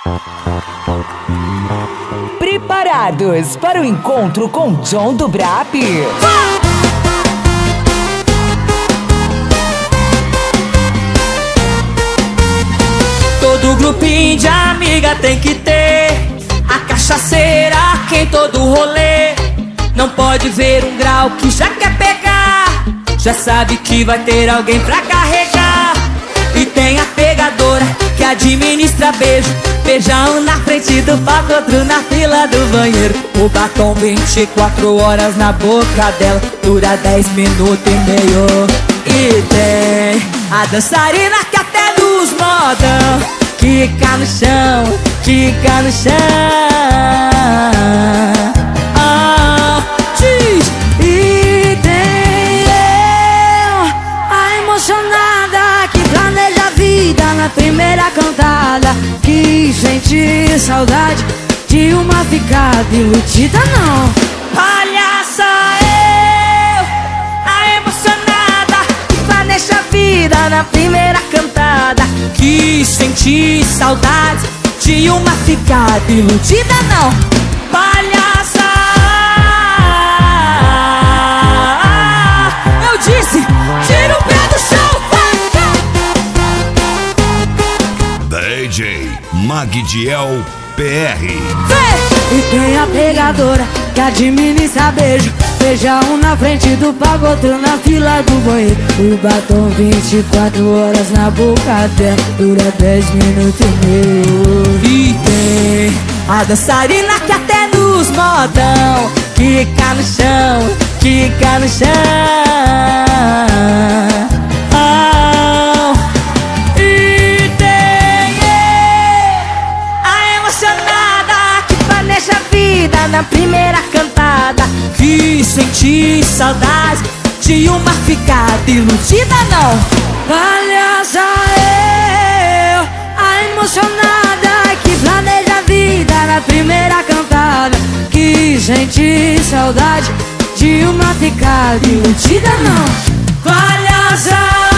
Preparados para o encontro com John do Brap? Todo grupinho de amiga tem que ter a cachaceira que em todo rolê. Não pode ver um grau que já quer pegar, já sabe que vai ter alguém pra carregar. E tem a pegadora que administra beijo, beija um na frente do palco, outro na fila do banheiro. O batom 24 horas na boca dela dura 10 minutos e meio. E tem a dançarina que até nos modão quica no chão, quica no chão. E tem eu, a emocionada que planeja a vida na primeira cantada, que sente saudade de uma ficada iludida não. Palhaça eu, a emocionada que planeja a vida na primeira cantada, que senti saudade de uma ficada iludida não. Palhaça, eu disse, tira o pé do chão. DJ Magdiel PR. E tem a pegadora que administra beijo, beija um na frente do palco, outro na fila do banheiro. O batom 24 horas na boca dela dura 10 minutos e meio. E tem a dançarina que até nos modão quica no chão, quica no chão. E tem a emocionada que planeja a vida na primeira cantada, que senti saudade de uma ficada iludida não. Palhaça eu, a emocionada que planeja a vida na primeira cantada, que sente saudade de uma ficada iludida não. Palhaça,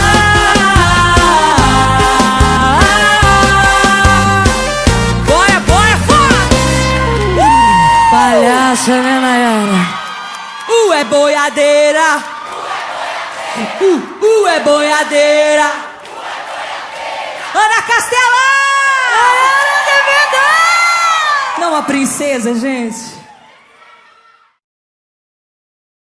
boia, boia, fora! Palhaça, né, Nayara? É boiadeira, é boiadeira. Ana Castela! Nayara, Não, a princesa, gente.